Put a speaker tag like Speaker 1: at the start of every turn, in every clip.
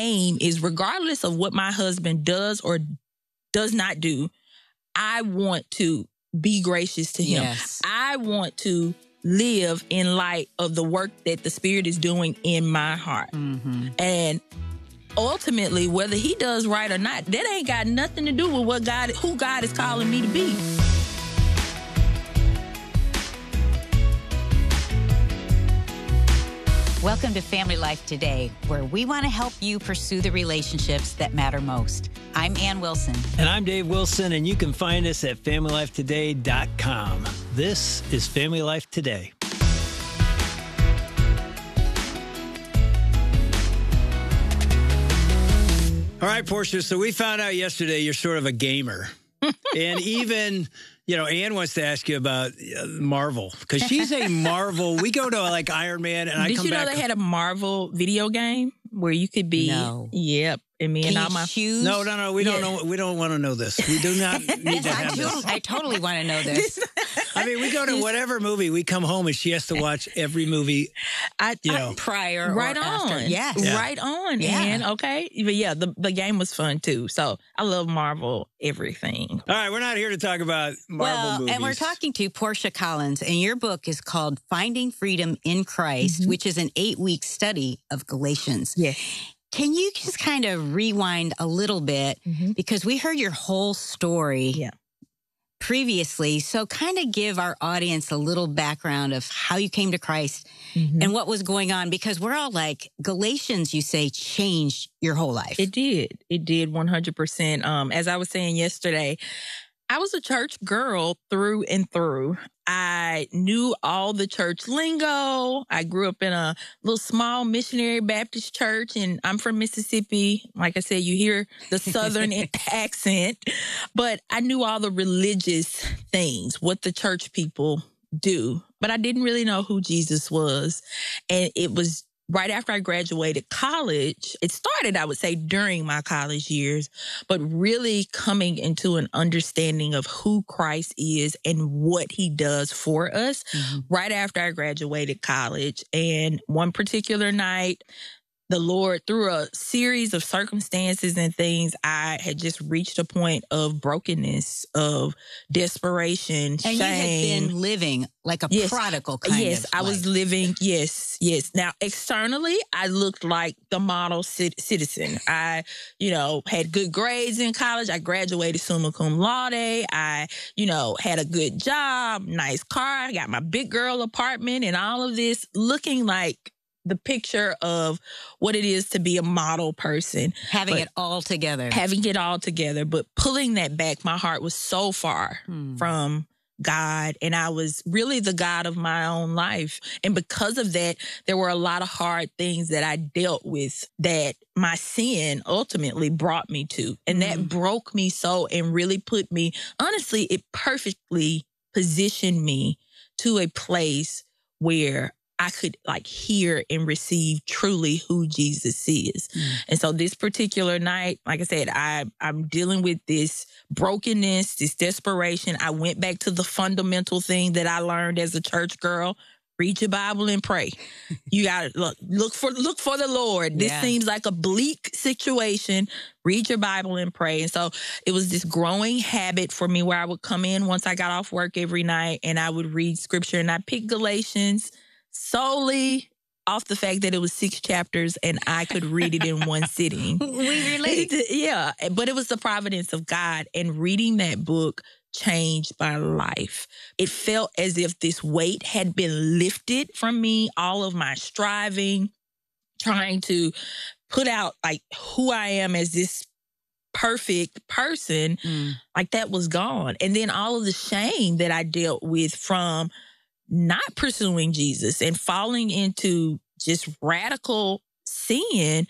Speaker 1: aim is, regardless of what my husband does or does not do, I want to be gracious to him.
Speaker 2: Yes.
Speaker 1: I want to live in light of the work that the Spirit is doing in my heart. And ultimately, whether he does right or not, that ain't got nothing to do with who God is calling me to be.
Speaker 2: Welcome to Family Life Today, where we want to help you pursue the relationships that matter most. I'm Ann Wilson.
Speaker 3: And I'm Dave Wilson, and you can find us at FamilyLifeToday.com. This is Family Life Today. All right, Portia, so we found out yesterday you're sort of a gamer. And even, Ann wants to ask you about Marvel, because she's a Marvel. We go to like Iron Man, and I come back. Did you know
Speaker 1: they had a Marvel video game where you could be?
Speaker 2: No.
Speaker 1: Yep. And me and all my
Speaker 2: shoes.
Speaker 3: No. We don't know. We don't want to know this. We do not need to have this.
Speaker 2: I totally want to know this.
Speaker 3: I mean, we go to whatever movie. We come home and she has to watch every movie.
Speaker 2: Prior,
Speaker 1: right
Speaker 2: or
Speaker 1: on,
Speaker 2: after. Yes,
Speaker 1: right on.
Speaker 2: Yeah.
Speaker 1: And okay, but yeah, the game was fun too. So I love Marvel everything.
Speaker 3: All right, we're not here to talk about Marvel movies.
Speaker 2: And we're talking to Portia Collins, and your book is called Finding Freedom in Christ, which is an 8-week study of Galatians.
Speaker 1: Yes.
Speaker 2: Can you just kind of rewind a little bit? Because we heard your whole story previously. So kind of give our audience a little background of how you came to Christ and what was going on. Because we're all like, Galatians, you say, changed your whole life.
Speaker 1: It did. It did 100%. As I was saying yesterday, I was a church girl through and through. I knew all the church lingo. I grew up in a little small missionary Baptist church, and I'm from Mississippi. Like I said, you hear the Southern accent, but I knew all the religious things, what the church people do, but I didn't really know who Jesus was. And it was right after I graduated college. It started, I would say, during my college years, but really coming into an understanding of who Christ is and what he does for us right after I graduated college. And one particular night, the Lord, through a series of circumstances and things, I had just reached a point of brokenness, of desperation, shame.
Speaker 2: And you had been living like a prodigal kind of
Speaker 1: Yes, I was living, yes. Now, externally, I looked like the model citizen. I, had good grades in college. I graduated summa cum laude. I, had a good job, nice car. I got my big girl apartment and all of this, looking like the picture of what it is to be a model person.
Speaker 2: Having it all together.
Speaker 1: But pulling that back, my heart was so far from God, and I was really the God of my own life. And because of that, there were a lot of hard things that I dealt with that my sin ultimately brought me to. And that broke me so, and really put me, honestly, it perfectly positioned me to a place where I could hear and receive truly who Jesus is. And so this particular night, like I said, I'm dealing with this brokenness, this desperation. I went back to the fundamental thing that I learned as a church girl. Read your Bible and pray. You got to look for the Lord. This seems like a bleak situation. Read your Bible and pray. And so it was this growing habit for me where I would come in once I got off work every night and I would read scripture, and I picked Galatians solely off the fact that it was 6 chapters and I could read it in one sitting.
Speaker 2: We relate.
Speaker 1: Yeah, but it was the providence of God, and reading that book changed my life. It felt as if this weight had been lifted from me, all of my striving, trying to put out who I am as this perfect person, that was gone. And then all of the shame that I dealt with from not pursuing Jesus and falling into just radical sin,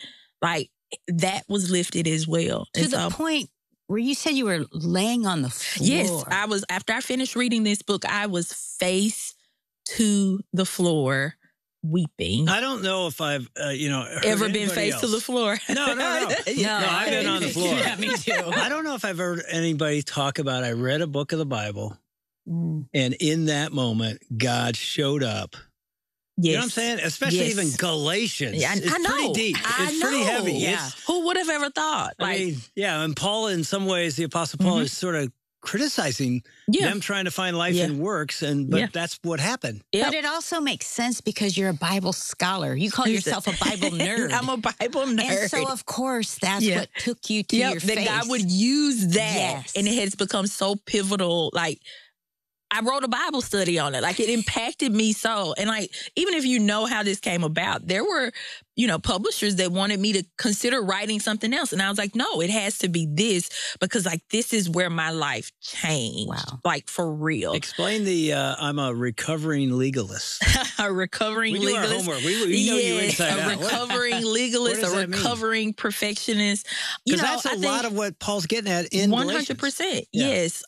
Speaker 1: that was lifted as well.
Speaker 2: To the point where you said you were laying on the floor.
Speaker 1: Yes, I was. After I finished reading this book, I was face to the floor weeping.
Speaker 3: I don't know if I've,
Speaker 1: ever been face to the floor.
Speaker 3: No. No, I've been on the floor.
Speaker 2: Yeah, me too.
Speaker 3: I don't know if I've heard anybody talk about, I read a book of the Bible, and in that moment, God showed up You know what I'm saying? Especially even Galatians.
Speaker 1: Yeah,
Speaker 3: it's
Speaker 1: I know.
Speaker 3: pretty deep. It's pretty heavy.
Speaker 1: Yeah. Who would have ever thought?
Speaker 3: I mean, and Paul, in some ways, the Apostle Paul is sort of criticizing them trying to find life in works, but that's what happened.
Speaker 2: Yep. But it also makes sense because you're a Bible scholar. You call yourself a Bible nerd.
Speaker 1: I'm a Bible nerd.
Speaker 2: And so, of course, that's what took you to your faith.
Speaker 1: That God would use that. And it has become so pivotal. Like, I wrote a Bible study on it. Like, it impacted me so. And like, even if you know how this came about, there were, publishers that wanted me to consider writing something else. And I was like, no, it has to be this, because like, this is where my life changed.
Speaker 2: Wow.
Speaker 1: Like, for real.
Speaker 3: Explain I'm a recovering legalist.
Speaker 1: A recovering legalist.
Speaker 3: We do our homework. We know you inside out.
Speaker 1: A recovering legalist, a recovering perfectionist.
Speaker 3: Because that's a lot of what Paul's getting at in
Speaker 1: 100%. Yes.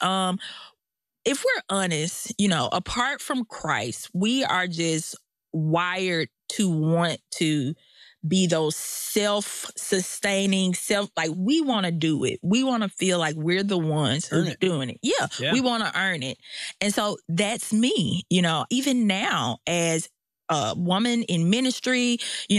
Speaker 1: If we're honest, apart from Christ, we are just wired to want to be those self-sustaining, we want to do it. We want to feel like we're the ones who are doing it. Yeah, we want to earn it. And so that's me, even now as a woman in ministry,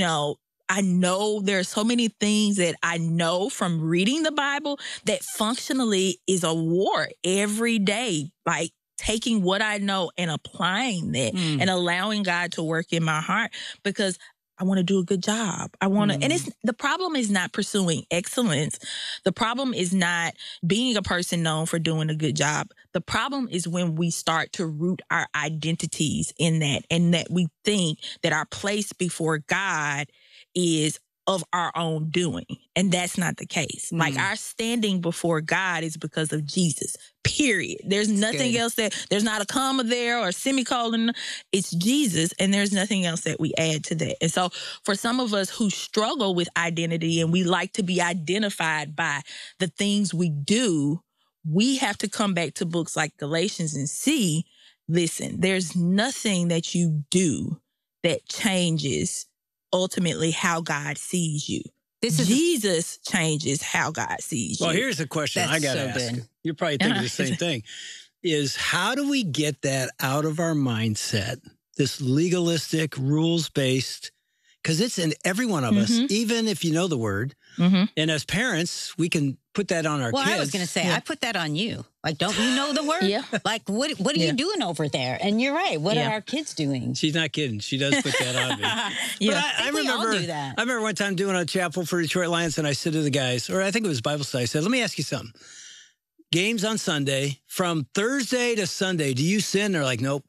Speaker 1: I know there are so many things that I know from reading the Bible that functionally is a war every day, like taking what I know and applying that and allowing God to work in my heart, because I want to do a good job. I want to, and the problem is not pursuing excellence. The problem is not being a person known for doing a good job. The problem is when we start to root our identities in that, and that we think that our place before God is of our own doing. And that's not the case. Like, our standing before God is because of Jesus, period. There's nothing else there's not a comma there or a semicolon. It's Jesus, and there's nothing else that we add to that. And so for some of us who struggle with identity and we like to be identified by the things we do, we have to come back to books like Galatians and see, listen, there's nothing that you do that changes ultimately how God sees you. Jesus changes how God sees you.
Speaker 3: Well, here's a question I got to ask you. You're probably thinking the same thing. Is how do we get that out of our mindset, this legalistic, rules-based, because it's in every one of us, even if you know the word. And as parents, we can put that on our kids.
Speaker 2: Well, I was going to say, I put that on you. Like, don't you know the word? Like, what are you doing over there? And you're right. What are our kids doing?
Speaker 3: She's not kidding. She does put that on me. But I remember,
Speaker 2: we all do that.
Speaker 3: I remember one time doing a chapel for Detroit Lions, and I said to the guys, or I think it was Bible study, I said, let me ask you something. Games on Sunday, from Thursday to Sunday, do you sin? They're like, nope.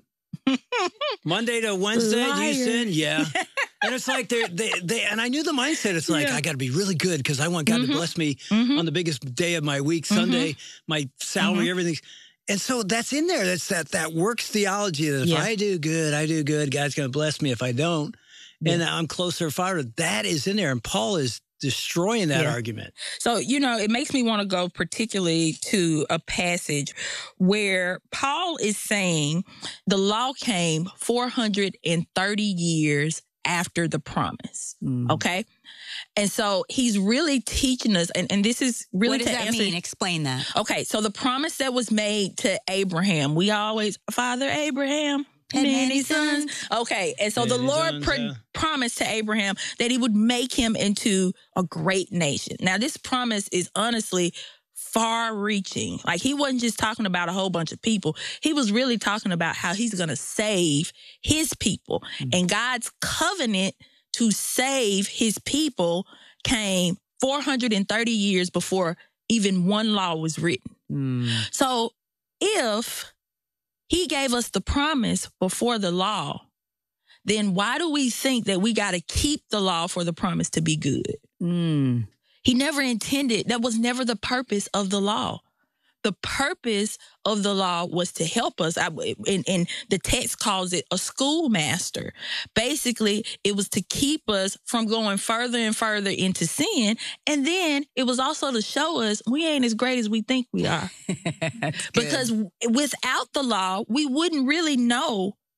Speaker 3: Monday to Wednesday, do you sin? Yeah. And it's like they and I knew the mindset. It's like, I got to be really good because I want God to bless me on the biggest day of my week, Sunday, my salary, everything. And so that's in there. That's that works theology that if I do good, God's going to bless me. If I don't, and I'm closer to Father, that is in there. And Paul is destroying that argument.
Speaker 1: So, it makes me want to go particularly to a passage where Paul is saying the law came 430 years after the promise. Okay. And so he's really teaching us, and this is really
Speaker 2: what does that mean? Explain that.
Speaker 1: Okay. So the promise that was made to Abraham, we always, Father Abraham, many sons. Okay. And so the Lord promised to Abraham that he would make him into a great nation. Now, this promise is honestly far reaching. Like, he wasn't just talking about a whole bunch of people. He was really talking about how he's going to save his people. And God's covenant to save his people came 430 years before even one law was written. So if he gave us the promise before the law, then why do we think that we got to keep the law for the promise to be good? He never intended, that was never the purpose of the law. The purpose of the law was to help us. And the text calls it a schoolmaster. Basically, it was to keep us from going further and further into sin. And then it was also to show us we ain't as great as we think we are. Because without the law, we wouldn't really know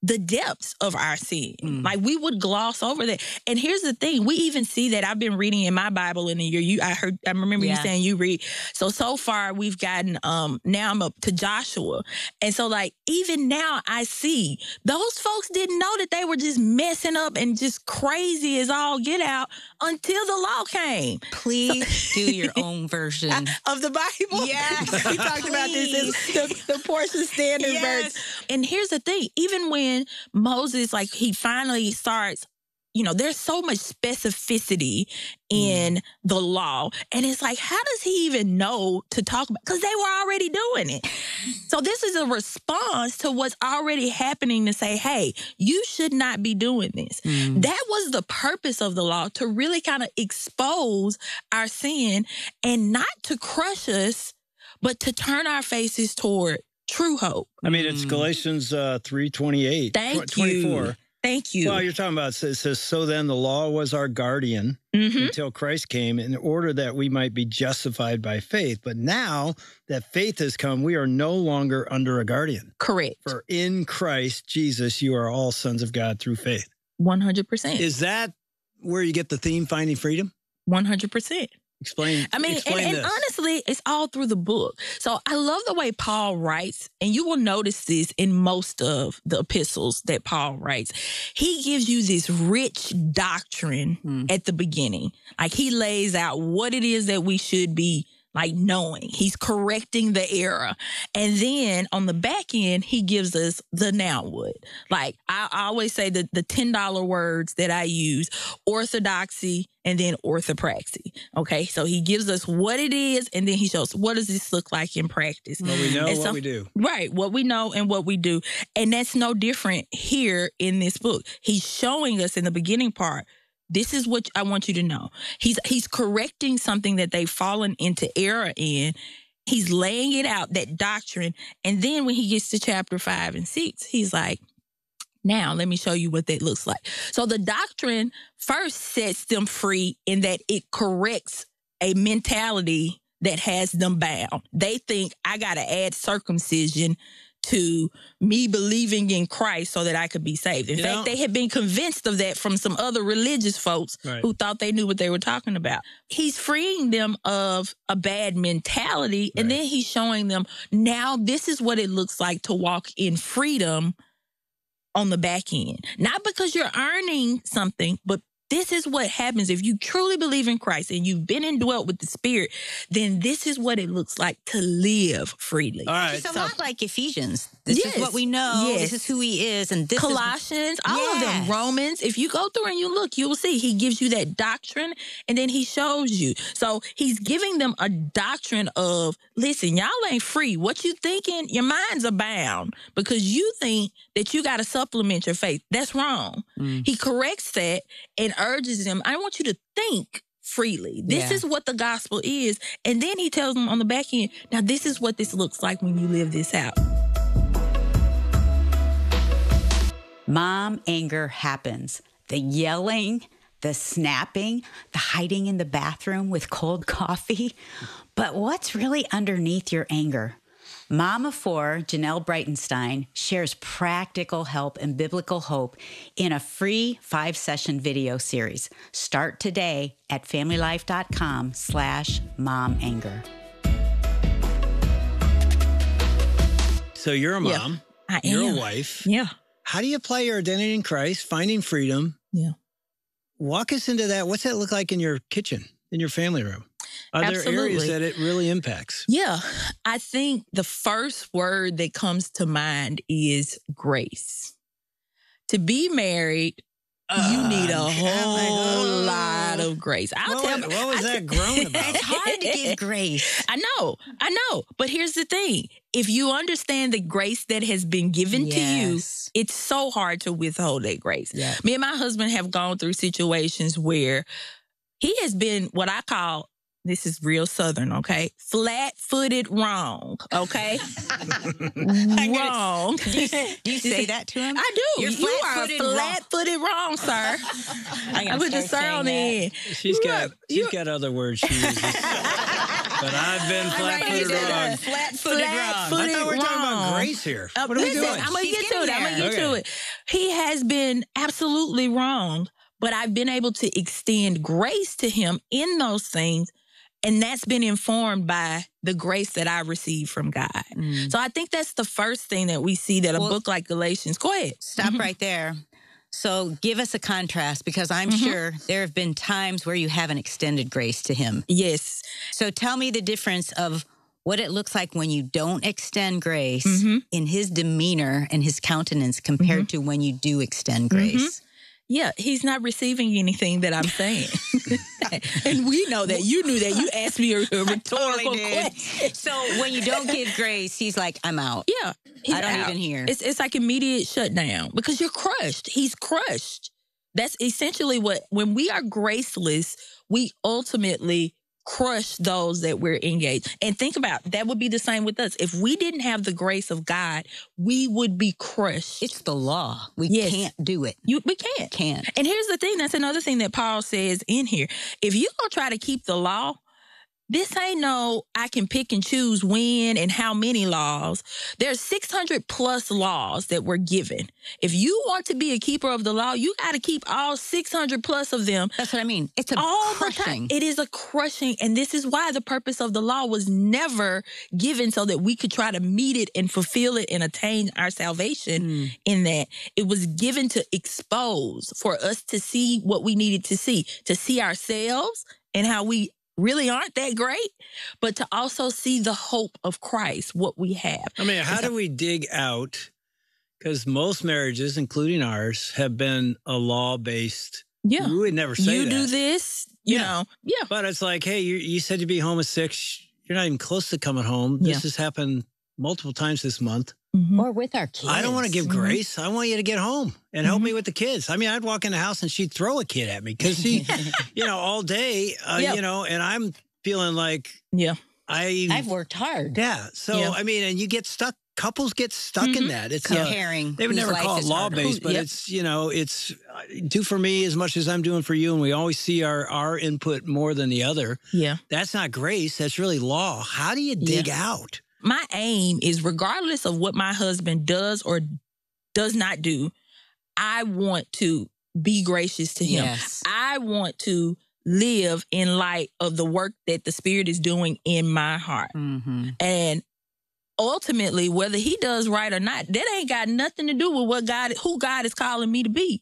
Speaker 1: the depths of our sin. Like we would gloss over that. And here's the thing. We even see that. I've been reading in my Bible in a year. I remember you saying you read. So far we've gotten, now I'm up to Joshua. And so like, even now I see those folks didn't know that they were just messing up and just crazy as all get out until the law came.
Speaker 2: Please do your own version
Speaker 1: of the Bible.
Speaker 2: Yes.
Speaker 1: We talked about this, the Portia Standard version. And here's the thing. Even when Moses, like, he finally starts, there's so much specificity in the law. And it's like, how does he even know to talk about? Because they were already doing it. So this is a response to what's already happening to say, hey, you should not be doing this. That was the purpose of the law, to really kind of expose our sin and not to crush us, but to turn our faces toward true hope.
Speaker 3: I mean, it's Galatians 3:28.
Speaker 1: Thank you.
Speaker 3: 24.
Speaker 1: Thank you.
Speaker 3: Well, you're talking about, it says, so then the law was our guardian until Christ came in order that we might be justified by faith. But now that faith has come, we are no longer under a guardian.
Speaker 1: Correct.
Speaker 3: For in Christ Jesus, you are all sons of God through faith.
Speaker 1: 100%.
Speaker 3: Is that where you get the theme, Finding Freedom?
Speaker 1: 100%.
Speaker 3: Explain.
Speaker 1: I mean, and honestly, it's all through the book. So I love the way Paul writes, and you will notice this in most of the epistles that Paul writes. He gives you this rich doctrine at the beginning. Like, he lays out what it is that we should be like knowing. He's correcting the error. And then on the back end, he gives us the now what. Like, I always say the $10 words that I use: orthodoxy and then orthopraxy. Okay, so he gives us what it is, and then he shows what does this look like in practice.
Speaker 3: What we know, what we do.
Speaker 1: Right, what we know and what we do. And that's no different here in this book. He's showing us in the beginning part, this is what I want you to know. He's correcting something that they've fallen into error in. He's laying it out, that doctrine. And then when he gets to chapter 5 and 6, he's like, now let me show you what that looks like. So the doctrine first sets them free in that it corrects a mentality that has them bound. They think, I got to add circumcision to me believing in Christ so that I could be saved. In fact, they had been convinced of that from some other religious folks who thought they knew what they were talking about. He's freeing them of a bad mentality, and then he's showing them, now this is what it looks like to walk in freedom on the back end. Not because you're earning something, but this is what happens if you truly believe in Christ and you've been indwelt with the Spirit, then this is what it looks like to live freely.
Speaker 3: All right.
Speaker 2: It's a lot like Ephesians. This is what we know. This is who he is. And this
Speaker 1: Colossians, all of them. Romans. If you go through and you look, you will see he gives you that doctrine and then he shows you. So he's giving them a doctrine of, listen, y'all ain't free. What you thinking? Your minds are bound because you think that you got to supplement your faith. That's wrong. He corrects that and urges them, I want you to think freely. This is what the gospel is. And then he tells them on the back end, now this is what this looks like when you live this out.
Speaker 2: Mom anger happens. The yelling, the snapping, the hiding in the bathroom with cold coffee. But what's really underneath your anger? Mom of 4, Janelle Breitenstein, shares practical help and biblical hope in a free 5-session video series. Start today at familylife.com/momanger.
Speaker 3: So you're a mom.
Speaker 1: I am.
Speaker 3: You're a wife.
Speaker 1: Yeah.
Speaker 3: How do you apply your identity in Christ, finding freedom?
Speaker 1: Yeah.
Speaker 3: Walk us into that. What's that look like in your kitchen, in your family room? Are there areas that it really impacts?
Speaker 1: Yeah. I think the first word that comes to mind is grace. To be married, you need a whole lot of grace.
Speaker 3: What was that groan about?
Speaker 2: It's hard to give grace.
Speaker 1: I know. But here's the thing. If you understand the grace that has been given to you, it's so hard to withhold that grace. Yeah. Me and my husband have gone through situations where he has been what I call, this is real Southern, okay? Flat-footed wrong, okay? Wrong.
Speaker 2: Do you say that to him?
Speaker 1: I do.
Speaker 2: You're
Speaker 1: you are flat-footed wrong, sir. I put the sir on the end.
Speaker 3: She's got other words she uses. But I've been flat-footed wrong.
Speaker 2: Flat-footed wrong.
Speaker 3: I thought we were talking about grace here. What are we doing?
Speaker 1: I'm going to get to it. I'm going to get to it. He has been absolutely wrong, but I've been able to extend grace to him in those things. And that's been informed by the grace that I received from God. So I think that's the first thing that we see that a book like Galatians. Go ahead.
Speaker 2: Stop right there. So give us a contrast, because I'm sure there have been times where you haven't extended grace to him.
Speaker 1: Yes.
Speaker 2: So tell me the difference of what it looks like when you don't extend grace in his demeanor and his countenance compared to when you do extend grace.
Speaker 1: Yeah, he's not receiving anything that I'm saying. And we know that. You knew that. You asked me a rhetorical question.
Speaker 2: So when you don't give grace, he's like, I'm out.
Speaker 1: Yeah.
Speaker 2: I don't even hear.
Speaker 1: It's like immediate shutdown because you're crushed. He's crushed. That's essentially when we are graceless, we ultimately crush those that we're engaged. And think about, that would be the same with us. If we didn't have the grace of God, we would be crushed.
Speaker 2: It's the law. We can't do it.
Speaker 1: We can't.
Speaker 2: Can't.
Speaker 1: And here's the thing. That's another thing that Paul says in here. If you go try to keep the law, this ain't no I can pick and choose when and how many laws. There's 600 plus laws that were given. If you want to be a keeper of the law, you got to keep all 600 plus of them.
Speaker 2: That's what I mean. It's a crushing.
Speaker 1: It is a crushing. And this is why the purpose of the law was never given so that we could try to meet it and fulfill it and attain our salvation in that. It was given to expose, for us to see what we needed to see ourselves and how we really aren't that great, but to also see the hope of Christ, what we have.
Speaker 3: I mean, how do we dig out? Because most marriages, including ours, have been a law-based. Yeah. We would never say that.
Speaker 1: You do this, you know. Yeah.
Speaker 3: But it's like, hey, you said you'd be home at 6. You're not even close to coming home. This has happened multiple times this month.
Speaker 2: Or with our kids.
Speaker 3: I don't want to give grace. I want you to get home and help me with the kids. I mean, I'd walk in the house and she'd throw a kid at me because she, all day, and I'm feeling like
Speaker 2: I've worked hard.
Speaker 3: Yeah. So, I mean, and you get stuck. Couples get stuck in that. It's
Speaker 2: comparing.
Speaker 3: They would never call it law-based, but it's, it's do for me as much as I'm doing for you. And we always see our input more than the other.
Speaker 1: Yeah.
Speaker 3: That's not grace. That's really law. How do you dig out?
Speaker 1: My aim is, regardless of what my husband does or does not do, I want to be gracious to him.
Speaker 2: Yes.
Speaker 1: I want to live in light of the work that the Spirit is doing in my heart. And ultimately, whether he does right or not, that ain't got nothing to do with who God is calling me to be.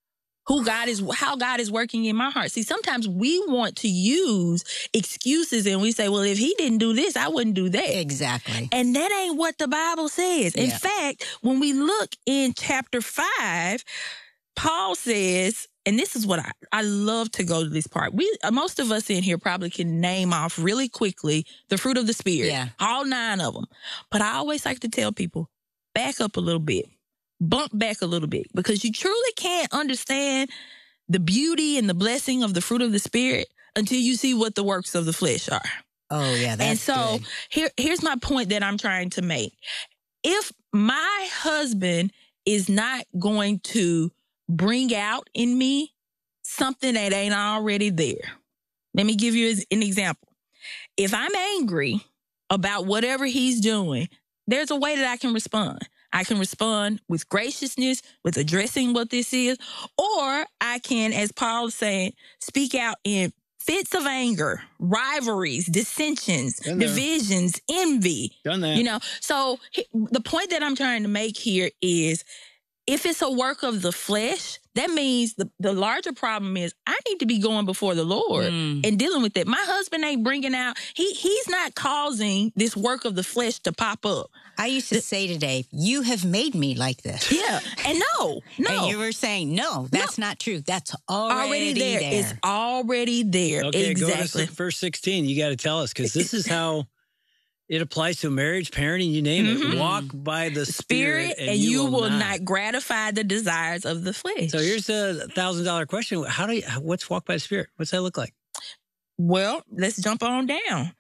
Speaker 1: How God is working in my heart. See, sometimes we want to use excuses and we say, well, if he didn't do this, I wouldn't do that.
Speaker 2: Exactly.
Speaker 1: And that ain't what the Bible says. In fact, when we look in chapter 5, Paul says, and this is what I love to go to this part. Most of us in here probably can name off really quickly the fruit of the Spirit.
Speaker 2: Yeah.
Speaker 1: All 9 of them. But I always like to tell people, back up a little bit. Bump back a little bit, because you truly can't understand the beauty and the blessing of the fruit of the Spirit until you see what the works of the flesh are.
Speaker 2: Oh, yeah, that's
Speaker 1: And so here's my point that I'm trying to make. If my husband is not going to bring out in me something that ain't already there, let me give you an example. If I'm angry about whatever he's doing, there's a way that I can respond. I can respond with graciousness, with addressing what this is, or I can, as Paul is saying, speak out in fits of anger, rivalries, dissensions, divisions, envy.
Speaker 3: Done that.
Speaker 1: So the point that I'm trying to make here is, if it's a work of the flesh, that means the larger problem is I need to be going before the Lord and dealing with it. My husband ain't bringing out, he's not causing this work of the flesh to pop up.
Speaker 2: I used to say today, you have made me like this.
Speaker 1: Yeah. And no.
Speaker 2: And you were saying, no, that's not true. That's already there.
Speaker 1: It's already there.
Speaker 3: Okay,
Speaker 1: exactly.
Speaker 3: Go to verse 16. You got to tell us, because this is how it applies to marriage, parenting, you name it. Walk by the Spirit
Speaker 1: and you will not gratify the desires of the flesh.
Speaker 3: So here's a $1,000 question. What's walk by the Spirit? What's that look like?
Speaker 1: Well, let's jump on down.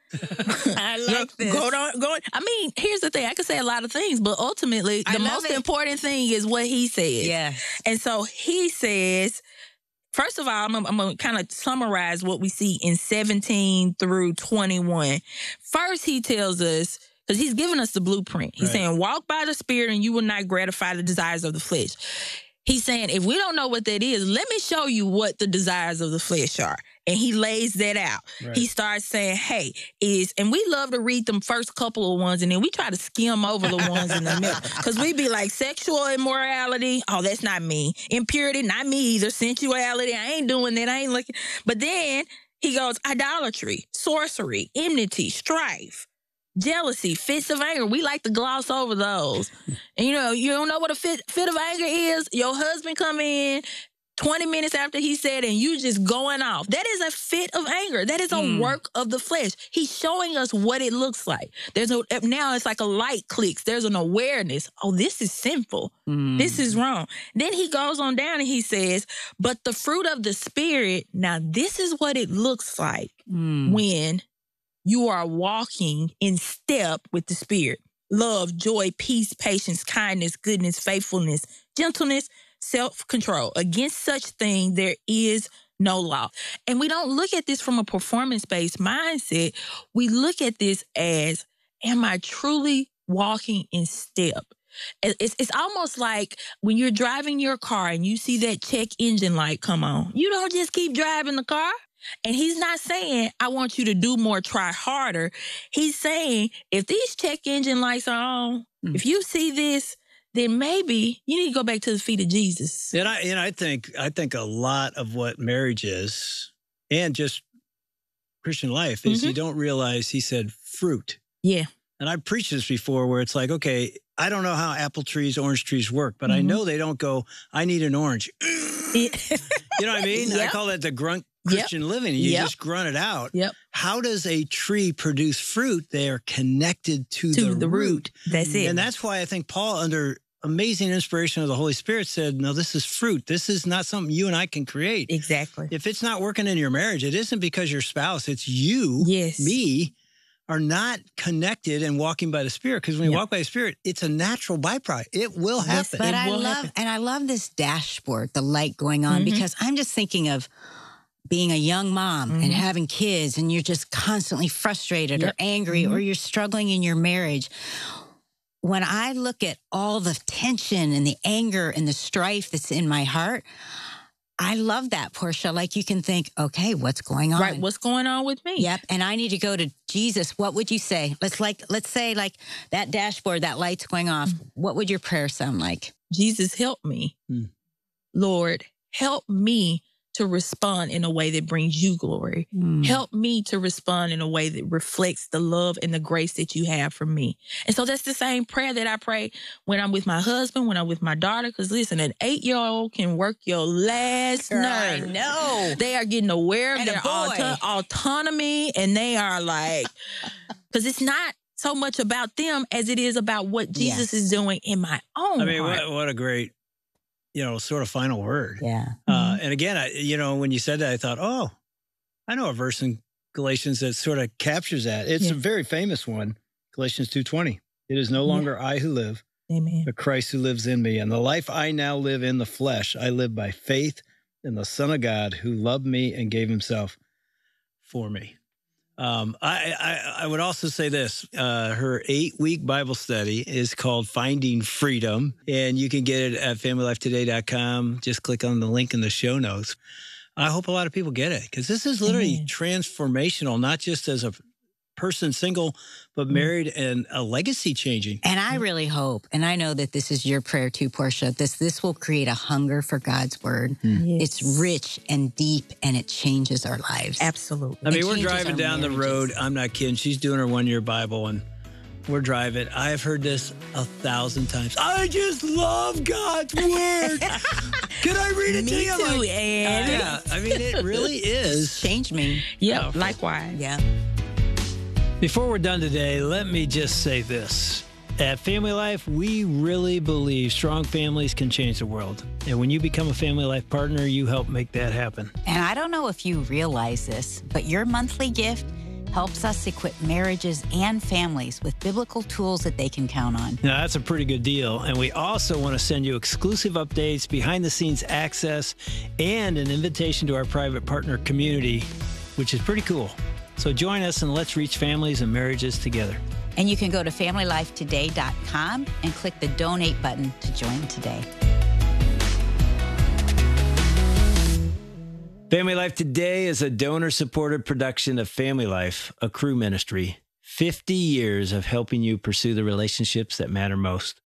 Speaker 2: I like this.
Speaker 1: Go on. I mean, here's the thing. I could say a lot of things, but ultimately, the most important thing is what he says.
Speaker 2: Yes.
Speaker 1: And so he says, First of all, I'm going to kind of summarize what we see in 17 through 21. First, he tells us, because he's giving us the blueprint. He's saying, walk by the Spirit and you will not gratify the desires of the flesh. He's saying, if we don't know what that is, let me show you what the desires of the flesh are. And he lays that out. Right. He starts saying, hey, and we love to read them first couple of ones, and then we try to skim over the ones in the middle. Because we be like, sexual immorality, oh, that's not me. Impurity, not me either. Sensuality, I ain't doing that. I ain't looking. But then he goes, idolatry, sorcery, enmity, strife, jealousy, fits of anger. We like to gloss over those. And you don't know what a fit of anger is? Your husband come in 20 minutes after he said, and you just going off. That is a fit of anger. That is a work of the flesh. He's showing us what it looks like. Now it's like a light clicks. There's an awareness. Oh, this is sinful. This is wrong. Then he goes on down and he says, but the fruit of the Spirit, now this is what it looks like when you are walking in step with the Spirit. Love, joy, peace, patience, kindness, goodness, faithfulness, gentleness, self-control. Against such thing, there is no law. And we don't look at this from a performance-based mindset. We look at this as, am I truly walking in step? It's almost like when you're driving your car and you see that check engine light come on. You don't just keep driving the car. And he's not saying, I want you to do more, try harder. He's saying, if these check engine lights are on, if you see this, then maybe you need to go back to the feet of Jesus.
Speaker 3: And I think a lot of what marriage is, and just Christian life, is you don't realize he said fruit.
Speaker 1: Yeah. And
Speaker 3: I've preached this before where it's like, okay, I don't know how apple trees, orange trees work, but I know they don't go, I need an orange. You know what I mean? I call that the grunt Christian living. You just grunt it out. How does a tree produce fruit? They are connected to the root.
Speaker 1: That's it.
Speaker 3: And that's why I think Paul, under amazing inspiration of the Holy Spirit, said, no, this is fruit. This is not something you and I can create.
Speaker 1: Exactly.
Speaker 3: If it's not working in your marriage, it isn't because your spouse, it's you, me, are not connected and walking by the Spirit. Because when you walk by the Spirit, it's a natural byproduct. It will happen.
Speaker 2: But I love this dashboard, the light going on, because I'm just thinking of being a young mom and having kids, and you're just constantly frustrated or angry, or you're struggling in your marriage. When I look at all the tension and the anger and the strife that's in my heart, I love that, Portia. Like, you can think, okay, what's going on?
Speaker 1: Right, what's going on with me?
Speaker 2: Yep, and I need to go to Jesus. What would you say? Let's say like that dashboard, that light's going off. What would your prayer sound like?
Speaker 1: Jesus, help me. Lord, help me to respond in a way that brings you glory. Help me to respond in a way that reflects the love and the grace that you have for me. And so that's the same prayer that I pray when I'm with my husband, when I'm with my daughter. Because listen, an 8-year-old can work your last nerve.
Speaker 2: I know.
Speaker 1: They are getting aware of their autonomy, and they are like, because it's not so much about them as it is about what Jesus is doing in my own heart.
Speaker 3: What a great, sort of final word.
Speaker 2: Yeah.
Speaker 3: And again, when you said that, I thought, oh, I know a verse in Galatians that sort of captures that. It's a very famous one, Galatians 2:20. It is no longer I who live, but Christ who lives in me. And the life I now live in the flesh, I live by faith in the Son of God who loved me and gave himself for me. I would also say this, her 8-week Bible study is called Finding Freedom, and you can get it at familylifetoday.com. Just click on the link in the show notes. I hope a lot of people get it, because this is literally transformational, not just as a person single, but married, and a legacy changing.
Speaker 2: And I really hope, and I know that this is your prayer too, Portia, this will create a hunger for God's word. It's rich and deep, and it changes our lives.
Speaker 1: Absolutely.
Speaker 3: I mean, we're driving down the road. I'm not kidding. She's doing her 1-year Bible, and we're driving. I have heard this 1,000 times. I just love God's word. Can I read it to you?
Speaker 1: Me too, Ann.
Speaker 3: Yeah, I mean, it really is.
Speaker 2: Changed me.
Speaker 1: Yeah, likewise.
Speaker 2: Yeah.
Speaker 3: Before we're done today, let me just say this. At Family Life, we really believe strong families can change the world. And when you become a Family Life partner, you help make that happen.
Speaker 2: And I don't know if you realize this, but your monthly gift helps us equip marriages and families with biblical tools that they can count on.
Speaker 3: Now, that's a pretty good deal. And we also want to send you exclusive updates, behind-the-scenes access, and an invitation to our private partner community, which is pretty cool. So join us and let's reach families and marriages together.
Speaker 2: And you can go to FamilyLifeToday.com and click the donate button to join today.
Speaker 3: Family Life Today is a donor-supported production of Family Life, a Cru ministry. 50 years of helping you pursue the relationships that matter most.